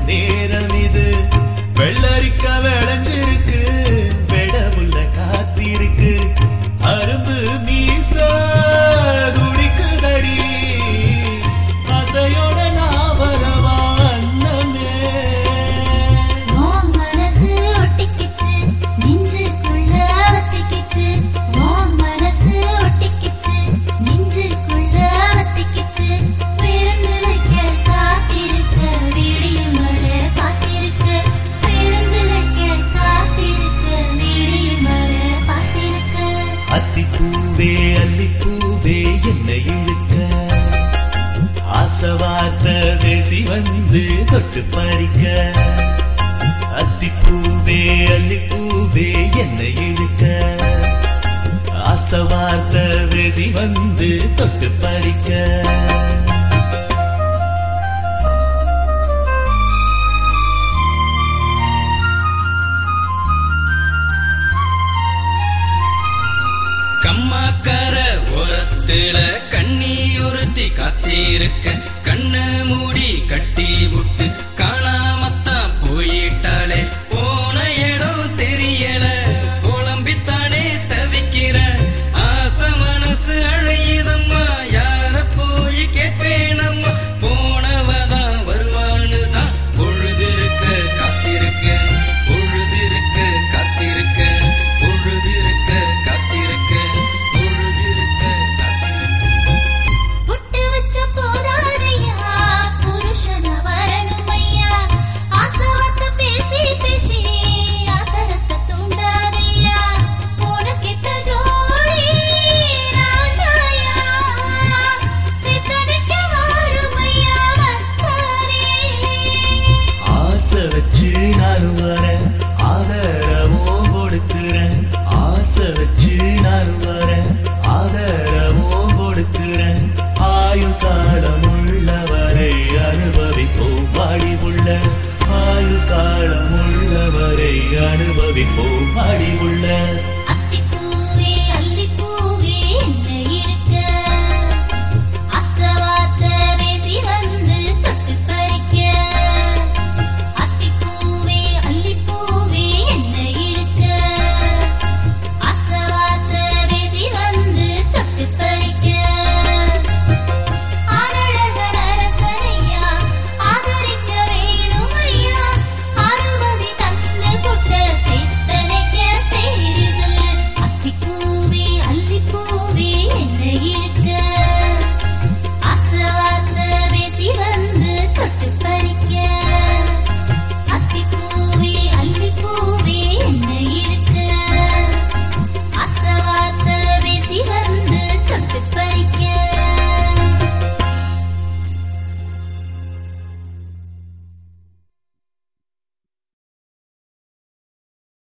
நேரம் இது. வெள்ளரிக்க விளைஞ்சிருக்கு, வெடவுள்ள காத்திருக்கு, அரும்பு மீச துடிக்குதடி, அசையோட நான் வரவா அன்னமே. மனசு ஒட்டிக்கிச்சு நெஞ்சுக்குள்ள வத்திக்கிச்சு, மனசு ஒட்டிக்கிச்சு நெஞ்சுக்குள்ள வத்திக்கிச்சு, பிறந்து வைக்க காத்திருக்க விடியும் வர காத்திருக்க, பிறந்து வைக்க காத்திருக்க விடியும் வர காத்திருக்க. அத்திப்பூவே அல்லிப்பூவே என்னை இழுக்க, ஆசவார்த்த பேசி வந்து தொட்டு பறிக்க. அத்திப்பூவே அல்லிப்பூவே என்னை இழுக்க, ஆசவார்த்த பேசி வந்து தொட்டு பறிக்க. கம்மாக்கர ஓரத்துல கண்ணியுறுத்தி காத்திருக்க, கண்ண மூடி கட்டி விட்டு காணாமத்தான் போயிட்டாலே, போன இடம் தெரியல புலம்பித்தானே தவிக்கிற, ஆச மனசு அழையுதம்மா யார போய் கேட்பேனம்மா, போனவதான் வருவான்னு தான் பொழுதிருக்க காத்திருக்க, பொழுதிருக்க காத்திருக்க, பொழுதிருக்க காத்திருக்க, பொழுதிருக்க காத்திருக்க. புட்டு வச்ச போதாதையா புருஷன வரணுமையா, ஆசவத்த பேசி பேசி ஆதரத்த தூண்டாதையா, உனக்கெத்த ஜோடி ராதாயா, சித்தனைக்க வாருமையா வச்சாரே. ஆசை வச்சு நானும் வரேன், ஆதரவும் கொடுக்கிறேன், ஆசை வச்சு நானும் வரேன், ஆதரவும் கொடுக்கிறேன், ஆயுள் காலம் உள்ளவரை அனுபவிப்போம் வாடி உள்ள, ஆயுள் காலம் உள்ளவரை அனுபவிப்போம்